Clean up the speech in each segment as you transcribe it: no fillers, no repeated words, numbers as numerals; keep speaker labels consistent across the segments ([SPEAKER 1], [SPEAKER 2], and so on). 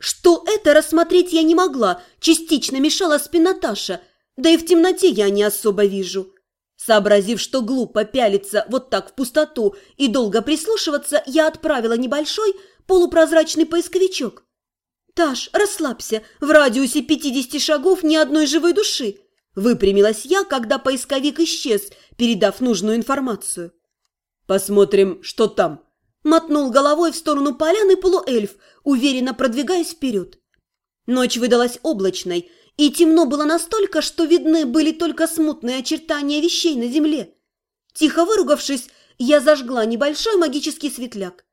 [SPEAKER 1] Что это, рассмотреть я не могла, частично мешала спина Таша, да и в темноте я не особо вижу. Сообразив, что глупо пялиться вот так в пустоту и долго прислушиваться, я отправила небольшой полупрозрачный поисковичок. «Таш, расслабься, в радиусе 50 шагов ни одной живой души!» Выпрямилась я, когда поисковик исчез, передав нужную информацию.
[SPEAKER 2] «Посмотрим, что там»,
[SPEAKER 1] – мотнул головой в сторону поляны полуэльф, уверенно продвигаясь вперед. Ночь выдалась облачной, и темно было настолько, что видны были только смутные очертания вещей на земле. Тихо выругавшись, я зажгла небольшой магический светляк.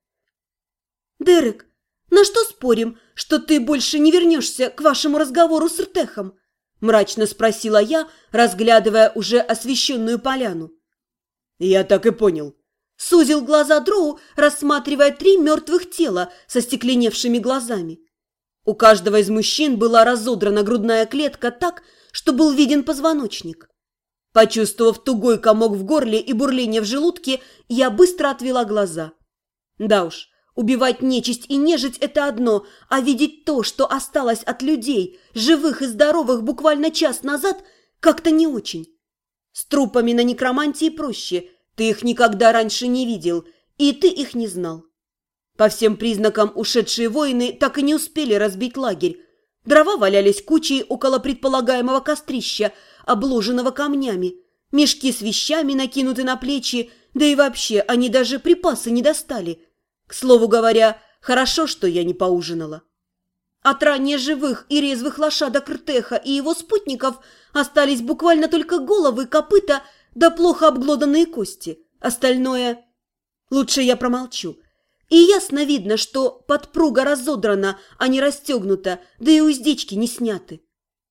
[SPEAKER 1] «Дерек, на что спорим, что ты больше не вернешься к вашему разговору с Ртехом?» – мрачно спросила я, разглядывая уже освещенную поляну.
[SPEAKER 2] «Я так и понял».
[SPEAKER 1] Сузил глаза Дроу, рассматривая 3 мертвых тела со стекленевшими глазами. У каждого из мужчин была разодрана грудная клетка так, что был виден позвоночник. Почувствовав тугой комок в горле и бурление в желудке, я быстро отвела глаза. Да уж, убивать нечисть и нежить – это одно, а видеть то, что осталось от людей, живых и здоровых буквально час назад, как-то не очень. С трупами на некромантии проще, ты их никогда раньше не видел, и ты их не знал. По всем признакам ушедшие воины так и не успели разбить лагерь. Дрова валялись кучей около предполагаемого кострища, обложенного камнями. Мешки с вещами накинуты на плечи, да и вообще они даже припасы не достали. К слову говоря, хорошо, что я не поужинала. От ранее живых и резвых лошадок Ртеха и его спутников остались буквально только головы, копыта да плохо обглоданные кости. Остальное... Лучше я промолчу. И ясно видно, что подпруга разодрана, а не расстегнута, да и уздечки не сняты.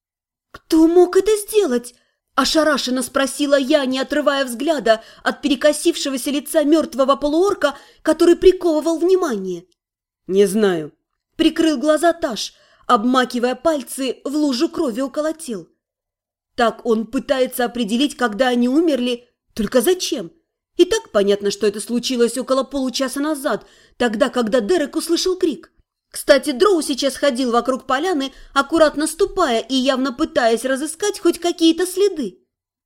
[SPEAKER 1] «Кто мог это сделать?» – ошарашенно спросила я, не отрывая взгляда от перекосившегося лица мертвого полуорка, который приковывал внимание.
[SPEAKER 2] «Не знаю»,
[SPEAKER 1] – прикрыл глаза Таш, обмакивая пальцы в лужу крови около тел. Так он пытается определить, когда они умерли, только зачем? И так понятно, что это случилось около получаса назад, тогда, когда Дерек услышал крик. Кстати, Дроу сейчас ходил вокруг поляны, аккуратно ступая и явно пытаясь разыскать хоть какие-то следы.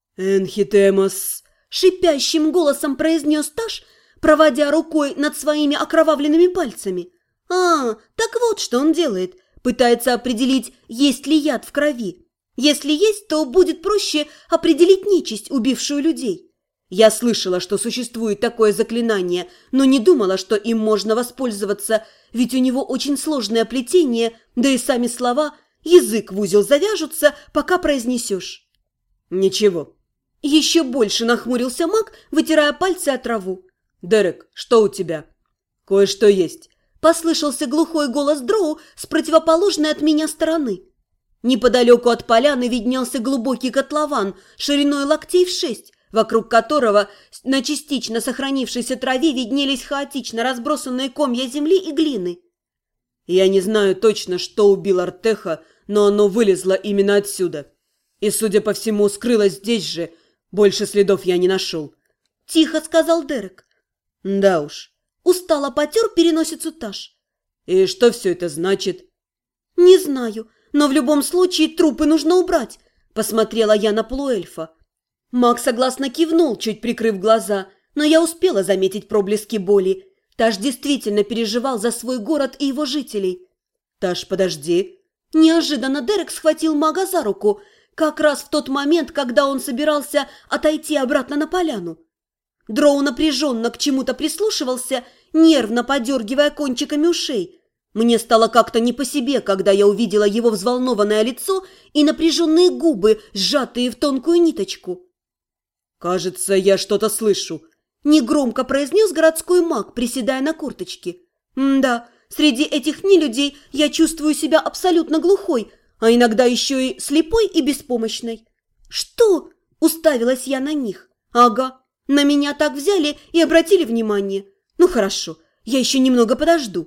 [SPEAKER 2] «Энхитемос»,
[SPEAKER 1] – шипящим голосом произнес Таш, проводя рукой над своими окровавленными пальцами. «А, так вот, что он делает. Пытается определить, есть ли яд в крови. Если есть, то будет проще определить нечисть, убившую людей. Я слышала, что существует такое заклинание, но не думала, что им можно воспользоваться, ведь у него очень сложное плетение, да и сами слова «язык в узел завяжутся, пока произнесешь».
[SPEAKER 2] «Ничего».
[SPEAKER 1] Еще больше нахмурился маг, вытирая пальцы о траву.
[SPEAKER 2] «Дерек, что у тебя?» «Кое-что есть».
[SPEAKER 1] Послышался глухой голос Дроу с противоположной от меня стороны. Неподалеку от поляны виднелся глубокий котлован шириной локтей в 6, вокруг которого на частично сохранившейся траве виднелись хаотично разбросанные комья земли и глины.
[SPEAKER 2] «Я не знаю точно, что убило Ртеха, но оно вылезло именно отсюда. И, судя по всему, скрылось здесь же. Больше следов я не нашел».
[SPEAKER 1] Тихо сказал Дерек.
[SPEAKER 2] «Да уж».
[SPEAKER 1] Устало потер переносицу Таш.
[SPEAKER 2] «И что все это значит?»
[SPEAKER 1] «Не знаю, но в любом случае трупы нужно убрать», – посмотрела я на полуэльфа. Маг согласно кивнул, чуть прикрыв глаза, но я успела заметить проблески боли. Таш действительно переживал за свой город и его жителей.
[SPEAKER 2] «Таш, подожди».
[SPEAKER 1] Неожиданно Дерек схватил мага за руку, как раз в тот момент, когда он собирался отойти обратно на поляну. Дроу напряженно к чему-то прислушивался, нервно подергивая кончиками ушей. Мне стало как-то не по себе, когда я увидела его взволнованное лицо и напряженные губы, сжатые в тонкую ниточку.
[SPEAKER 2] «Кажется, я что-то слышу»,
[SPEAKER 1] – негромко произнес городской маг, приседая на корточки. «Да, среди этих нелюдей я чувствую себя абсолютно глухой, а иногда еще и слепой и беспомощной». «Что?» – уставилась я на них. «Ага, на меня так взяли и обратили внимание. Ну хорошо, я еще немного подожду».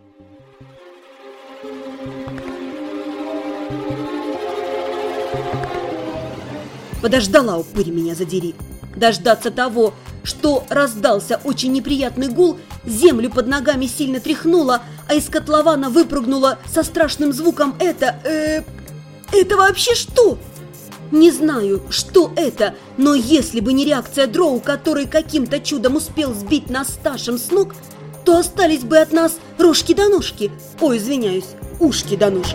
[SPEAKER 1] Подождала, упырь меня задери. Дождаться того, что раздался очень неприятный гул, землю под ногами сильно тряхнуло, а из котлована выпрыгнула со страшным звуком Это вообще что? Не знаю, что это, но если бы не реакция Дроу, который каким-то чудом успел сбить нас с Ташем с ног, то остались бы от нас рожки до ножки. Ой, извиняюсь, ушки до ножки.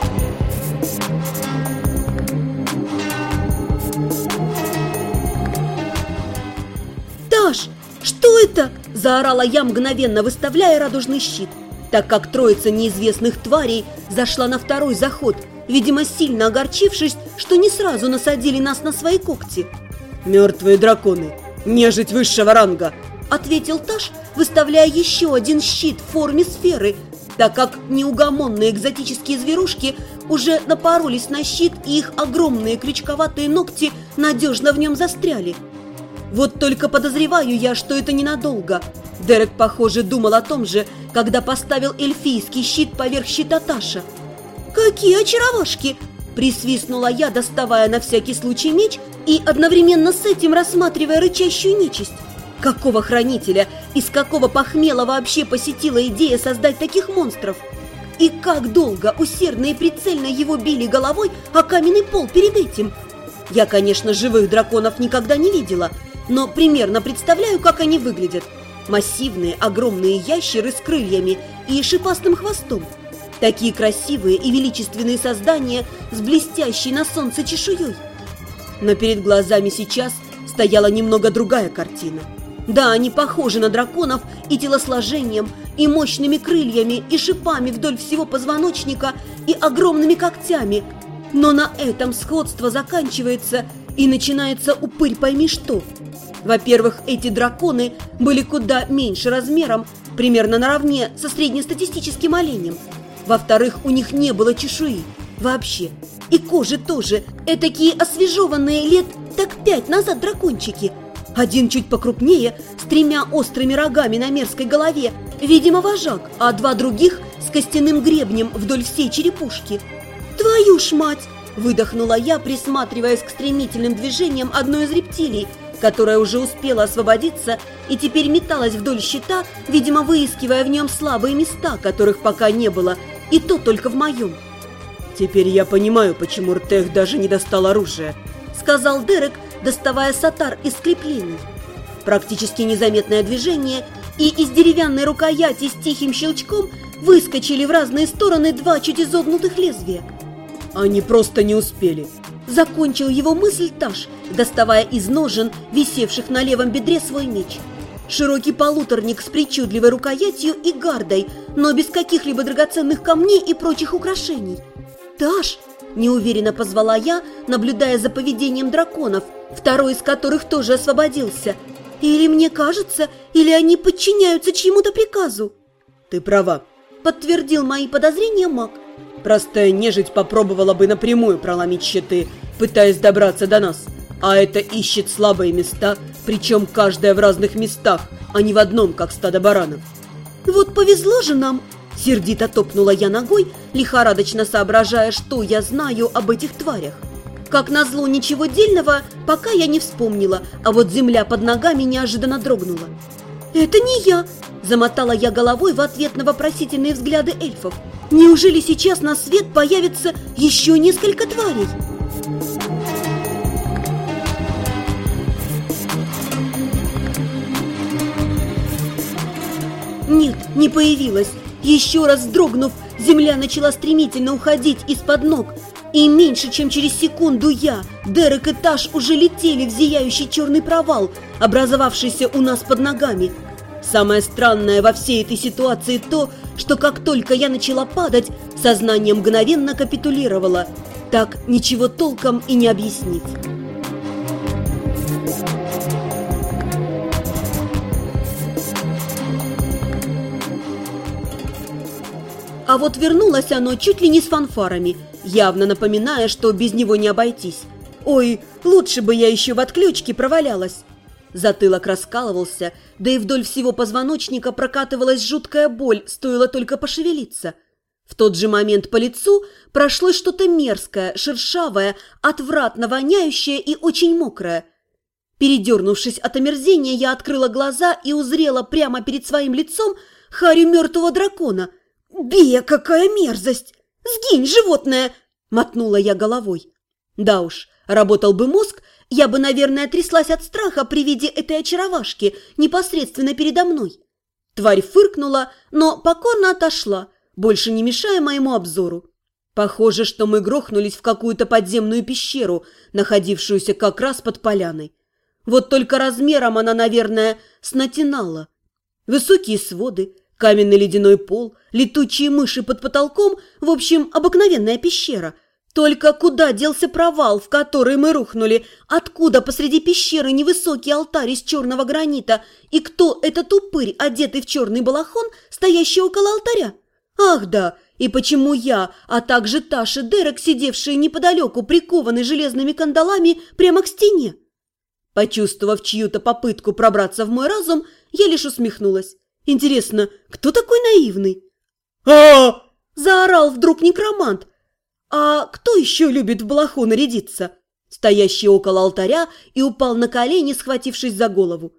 [SPEAKER 1] «Таш, что это?» – заорала я, мгновенно выставляя радужный щит, так как троица неизвестных тварей зашла на второй заход, видимо, сильно огорчившись, что не сразу насадили нас на свои когти.
[SPEAKER 2] «Мертвые драконы, нежить высшего ранга»,
[SPEAKER 1] – ответил Таш, выставляя еще один щит в форме сферы, так как неугомонные экзотические зверушки уже напоролись на щит, и их огромные крючковатые ногти надежно в нем застряли. Вот только подозреваю я, что это ненадолго. Дерек, похоже, думал о том же, когда поставил эльфийский щит поверх щита Таша. «Какие очаровашки!» – присвистнула я, доставая на всякий случай меч и одновременно с этим рассматривая рычащую нечисть. Какого хранителя, из какого похмела вообще посетила идея создать таких монстров? И как долго, усердно и прицельно его били головой о каменный пол перед этим? Я, конечно, живых драконов никогда не видела, но примерно представляю, как они выглядят. Массивные, огромные ящеры с крыльями и шипастым хвостом. Такие красивые и величественные создания с блестящей на солнце чешуей. Но перед глазами сейчас стояла немного другая картина. Да, они похожи на драконов и телосложением, и мощными крыльями, и шипами вдоль всего позвоночника, и огромными когтями. Но на этом сходство заканчивается, и начинается упырь пойми что. Во-первых, эти драконы были куда меньше размером, примерно наравне со среднестатистическим оленем. Во-вторых, у них не было чешуи вообще. И кожи тоже, этакие освежеванные лет так 5 назад дракончики. Один чуть покрупнее, с 3 острыми рогами на мерзкой голове, видимо, вожак, а 2 других с костяным гребнем вдоль всей черепушки. «Твою ж мать!» – выдохнула я, присматриваясь к стремительным движениям одной из рептилий, которая уже успела освободиться и теперь металась вдоль щита, видимо, выискивая в нем слабые места, которых пока не было, и то только в моем.
[SPEAKER 2] «Теперь я понимаю, почему Ртех даже не достал оружие»,
[SPEAKER 1] – сказал Дерек, доставая сатар из креплений. Практически незаметное движение, и из деревянной рукояти с тихим щелчком выскочили в разные стороны 2 чуть изогнутых лезвия.
[SPEAKER 2] «Они просто не успели»,
[SPEAKER 1] – закончил его мысль Таш, доставая из ножен, висевших на левом бедре, свой меч. Широкий полуторник с причудливой рукоятью и гардой, но без каких-либо драгоценных камней и прочих украшений. «Таш!» – неуверенно позвала я, наблюдая за поведением драконов, второй из которых тоже освободился. «Или мне кажется, или они подчиняются чьему-то приказу?»
[SPEAKER 2] «Ты права»,
[SPEAKER 1] – подтвердил мои подозрения маг.
[SPEAKER 2] «Простая нежить попробовала бы напрямую проломить щиты, пытаясь добраться до нас. А это ищет слабые места, причем каждая в разных местах, а не в одном, как стадо баранов».
[SPEAKER 1] «Вот повезло же нам!» – сердито топнула я ногой, лихорадочно соображая, что я знаю об этих тварях. Как назло, ничего дельного пока я не вспомнила, а вот земля под ногами неожиданно дрогнула. «Это не я!» – замотала я головой в ответ на вопросительные взгляды эльфов. «Неужели сейчас на свет появится еще несколько тварей?» Нет, не появилась. Еще раз вздрогнув, земля начала стремительно уходить из-под ног. И меньше чем через секунду я, Дерек и Таш уже летели в зияющий черный провал, образовавшийся у нас под ногами. Самое странное во всей этой ситуации то, что как только я начала падать, сознание мгновенно капитулировало. Так ничего толком и не объяснить. А вот вернулось оно чуть ли не с фанфарами, явно напоминая, что без него не обойтись. Ой, лучше бы я еще в отключке провалялась. Затылок раскалывался, да и вдоль всего позвоночника прокатывалась жуткая боль, стоило только пошевелиться. В тот же момент по лицу прошлось что-то мерзкое, шершавое, отвратно воняющее и очень мокрое. Передернувшись от омерзения, я открыла глаза и узрела прямо перед своим лицом харю мертвого дракона, «Бия, какая мерзость! Сгинь, животное!» – мотнула я головой. Да уж, работал бы мозг, я бы, наверное, тряслась от страха при виде этой очаровашки непосредственно передо мной. Тварь фыркнула, но покорно отошла, больше не мешая моему обзору. Похоже, что мы грохнулись в какую-то подземную пещеру, находившуюся как раз под поляной. Вот только размером она, наверное, с Натинала. Высокие своды, каменный ледяной пол, летучие мыши под потолком, в общем, обыкновенная пещера. Только куда делся провал, в который мы рухнули? Откуда посреди пещеры невысокий алтарь из черного гранита? И кто этот упырь, одетый в черный балахон, стоящий около алтаря? Ах да, и почему я, а также Таш и Дерек, сидевшие неподалеку, прикованы железными кандалами прямо к стене? Почувствовав чью-то попытку пробраться в мой разум, я лишь усмехнулась. Интересно, кто такой наивный?
[SPEAKER 2] А!
[SPEAKER 1] Заорал вдруг некромант. А кто еще любит в балаху нарядиться? Стоящий около алтаря и упал на колени, схватившись за голову.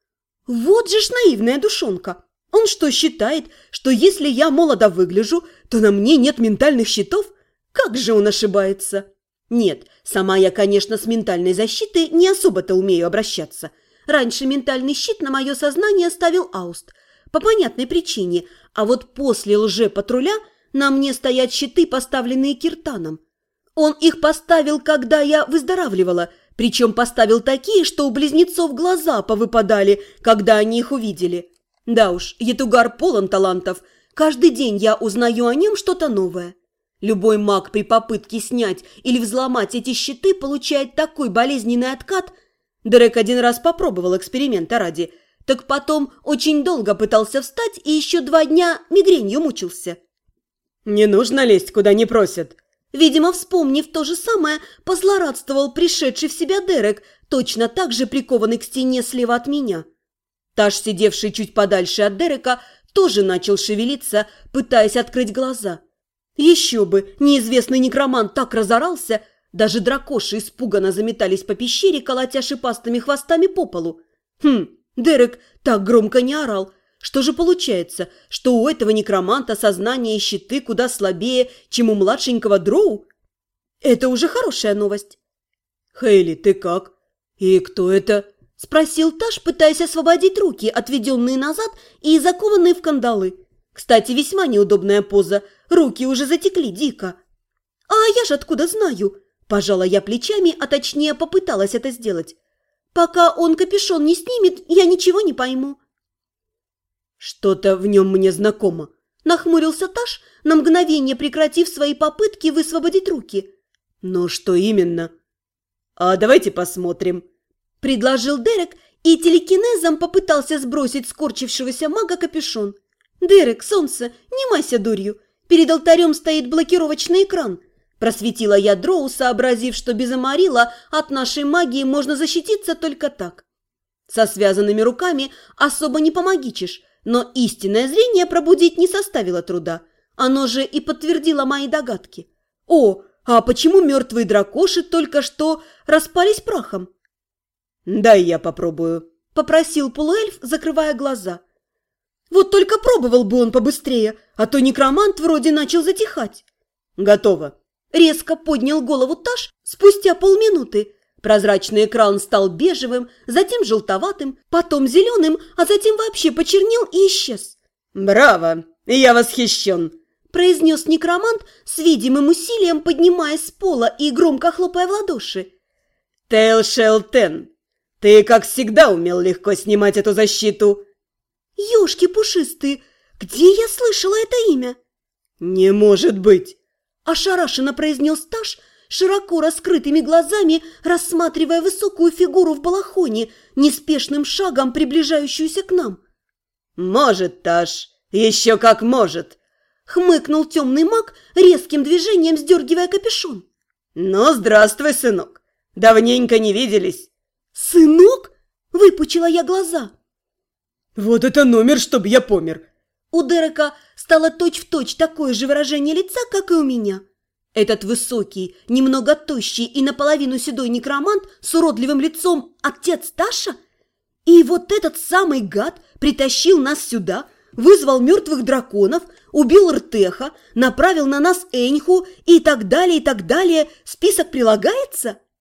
[SPEAKER 1] Вот же ж наивная душонка. Он что, считает, что если я молодо выгляжу, то на мне нет ментальных щитов? Как же он ошибается? Нет, сама я, конечно, с ментальной защитой не особо-то умею обращаться. Раньше ментальный щит на мое сознание ставил Ауст. По понятной причине. А вот после лже-патруля на мне стоят щиты, поставленные Киртаном. Он их поставил, когда я выздоравливала, причем поставил такие, что у близнецов глаза повыпадали, когда они их увидели. Да уж, Ятугар полон талантов. Каждый день я узнаю о нем что-то новое. Любой маг при попытке снять или взломать эти щиты получает такой болезненный откат. Дерек один раз попробовал эксперимента ради, так потом очень долго пытался встать и еще 2 дня мигренью мучился.
[SPEAKER 2] Не нужно лезть, куда не просят.
[SPEAKER 1] Видимо, вспомнив то же самое, позлорадствовал пришедший в себя Дерек, точно так же прикованный к стене слева от меня. Таш, сидевший чуть подальше от Дерека, тоже начал шевелиться, пытаясь открыть глаза. Еще бы, неизвестный некромант так разорался, даже дракоши испуганно заметались по пещере, колотя шипастыми хвостами по полу. Дерек так громко не орал. Что же получается, что у этого некроманта сознание и щиты куда слабее, чем у младшенького Дроу? Это уже хорошая новость.
[SPEAKER 2] Хейли, ты как? И кто это?
[SPEAKER 1] Спросил Таш, пытаясь освободить руки, отведенные назад и закованные в кандалы. Кстати, весьма неудобная поза, руки уже затекли дико. А я же откуда знаю? Пожала я плечами, а точнее попыталась это сделать. Пока он капюшон не снимет, я ничего не пойму.
[SPEAKER 2] Что-то в нем мне знакомо.
[SPEAKER 1] Нахмурился Таш, на мгновение прекратив свои попытки высвободить руки.
[SPEAKER 2] Но что именно? А давайте посмотрим.
[SPEAKER 1] Предложил Дерек и телекинезом попытался сбросить скорчившегося мага капюшон. «Дерек, солнце, не майся дурью. Перед алтарем стоит блокировочный экран». Просветила я Дроу, сообразив, что без Амарила от нашей магии можно защититься только так. Со связанными руками особо не помогичишь, но истинное зрение пробудить не составило труда. Оно же и подтвердило мои догадки. О, а почему мертвые дракоши только что распались прахом?
[SPEAKER 2] «Дай я попробую»,
[SPEAKER 1] – попросил полуэльф, закрывая глаза. Вот только пробовал бы он побыстрее, а то некромант вроде начал затихать.
[SPEAKER 2] «Готово».
[SPEAKER 1] Резко поднял голову Таш спустя полминуты. Прозрачный экран стал бежевым, затем желтоватым, потом зеленым, а затем вообще почернел и исчез.
[SPEAKER 2] «Браво! Я восхищен!»
[SPEAKER 1] – произнес некромант с видимым усилием, поднимаясь с пола и громко хлопая в ладоши.
[SPEAKER 2] «Тейл Шелтен, ты, как всегда, умел легко снимать эту защиту».
[SPEAKER 1] «Ешки пушистые, где я слышала это имя?»
[SPEAKER 2] «Не может быть!»
[SPEAKER 1] – ошарашенно произнес Таш, широко раскрытыми глазами рассматривая высокую фигуру в балахоне, неспешным шагом приближающуюся к нам.
[SPEAKER 2] «Может, Таш, еще как может!»
[SPEAKER 1] – хмыкнул темный маг, резким движением сдергивая капюшон.
[SPEAKER 2] «Ну, здравствуй, сынок! Давненько не виделись!»
[SPEAKER 1] «Сынок?» – выпучила я глаза.
[SPEAKER 2] «Вот это номер, чтоб я помер!»
[SPEAKER 1] У Дерека стало точь-в-точь такое же выражение лица, как и у меня. Этот высокий, немного тощий и наполовину седой некромант с уродливым лицом отец Таша? И вот этот самый гад притащил нас сюда, вызвал мертвых драконов, убил Ртеха, направил на нас Эньху и так далее, и так далее. Список прилагается?